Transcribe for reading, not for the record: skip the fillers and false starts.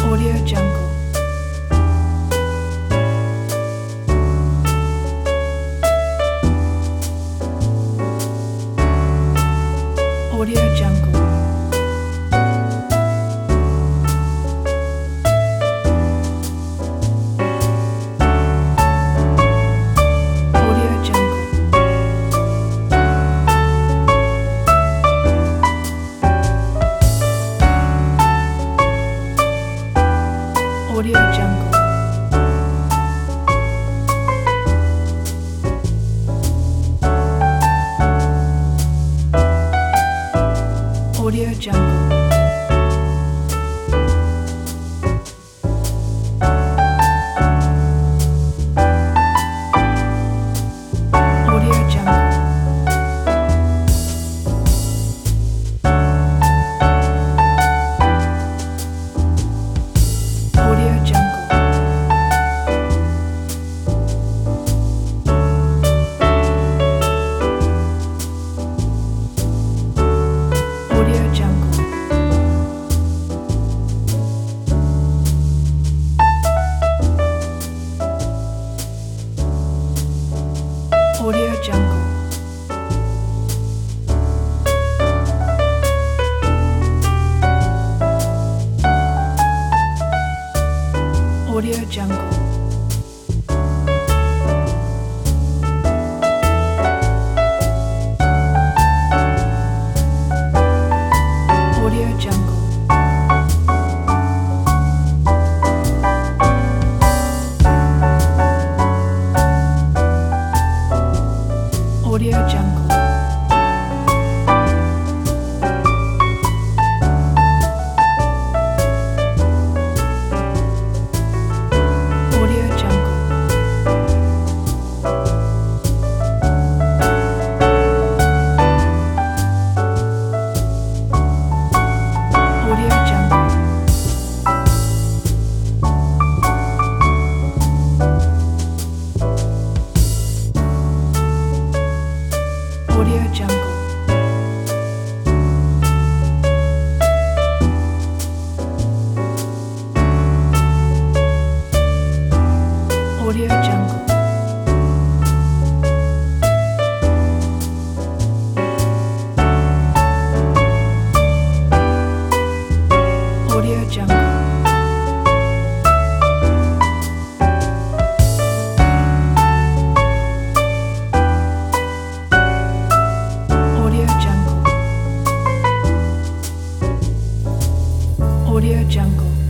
Audio Jungle. Audio Jungle. Audio Jungle. Audio Jungle. Audio Jungle. Audio Jungle. Audio Jungle. Audio Jungle. Audio Jungle. Audio Jungle. Audio Jungle. Audio Jungle. Audio Jungle. Audio Jungle. Audio Jungle. Audio Jungle. Audio Jungle. Audio Jungle. Audio Jungle.